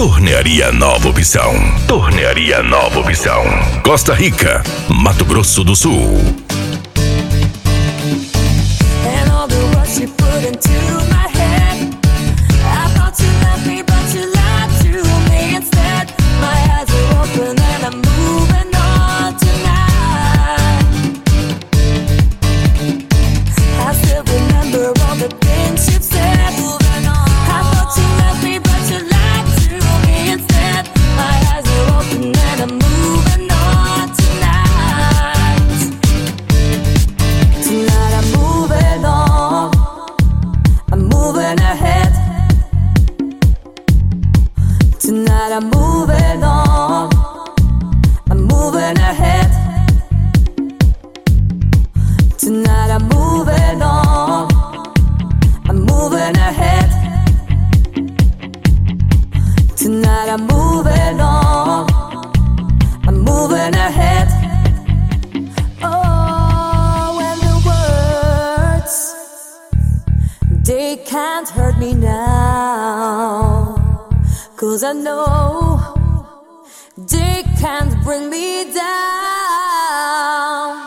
Tornearia Nova Opção. Tornearia Nova Opção. Costa Rica, Mato Grosso do Sul. Tonight I'm moving on. I'm moving ahead. Tonight I'm moving on. I'm moving ahead. Tonight I'm moving on. I'm moving ahead. Oh, and the words, they can't hurt me now. 'Cause I know they can't bring me down.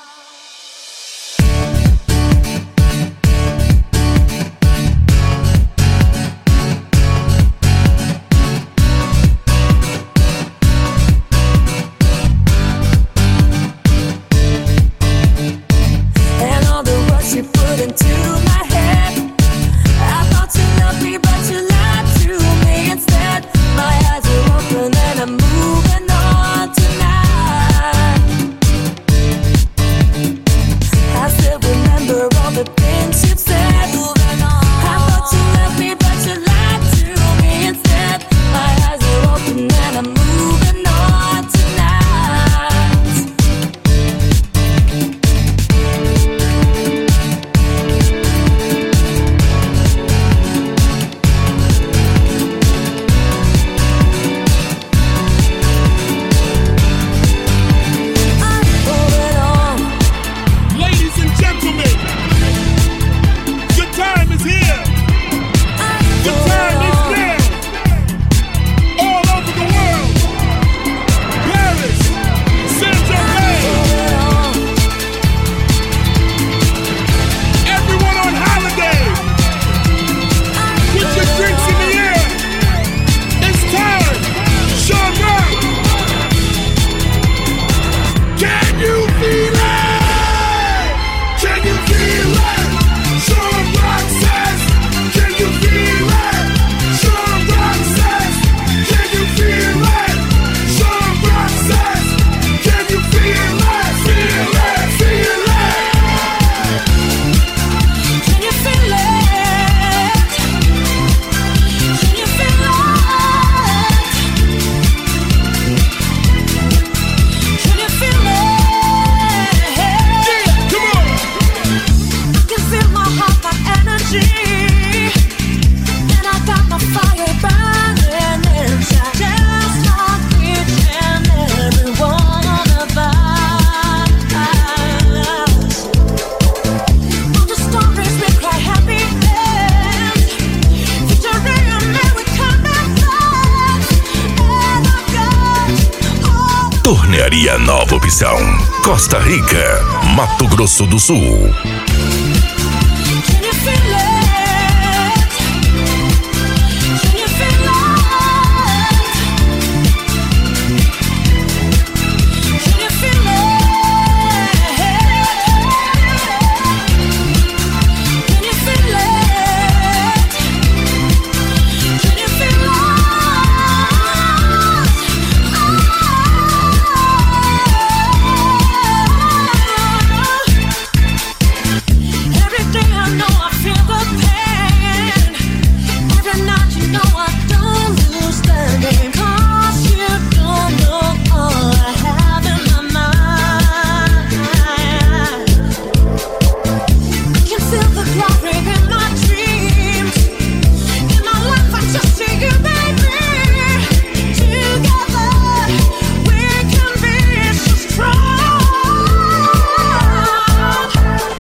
And all the words you put into my head, I thought you loved me, but you lied to me instead. My eyes are open and I'm moving on tonight. I still remember all the things you've said. I thought you loved me, but you lied to me instead. My eyes are open and I'm moving on tonight. Ladies and gentlemen, your time is here. Your time is now. All over the world. Paris, Saint-Germain. Everyone on holiday. Put your drinks in the air. It's time. Sean Rock. Can you feel it? Can you feel it? Sean Rock says, can you feel it? Sean Rock says, can you feel it? Sean Rock says, can you feel it? Feel it, feel it. Can you feel it? Can you feel it? Can you feel it? Come on. I can feel my heart, my energy, and I got my fire burning inside, just like each and every one of us. On the stories we cry happy ends, victory America and love, and I got all. Tornearia Nova Opção. Costa Rica, Mato Grosso do Sul.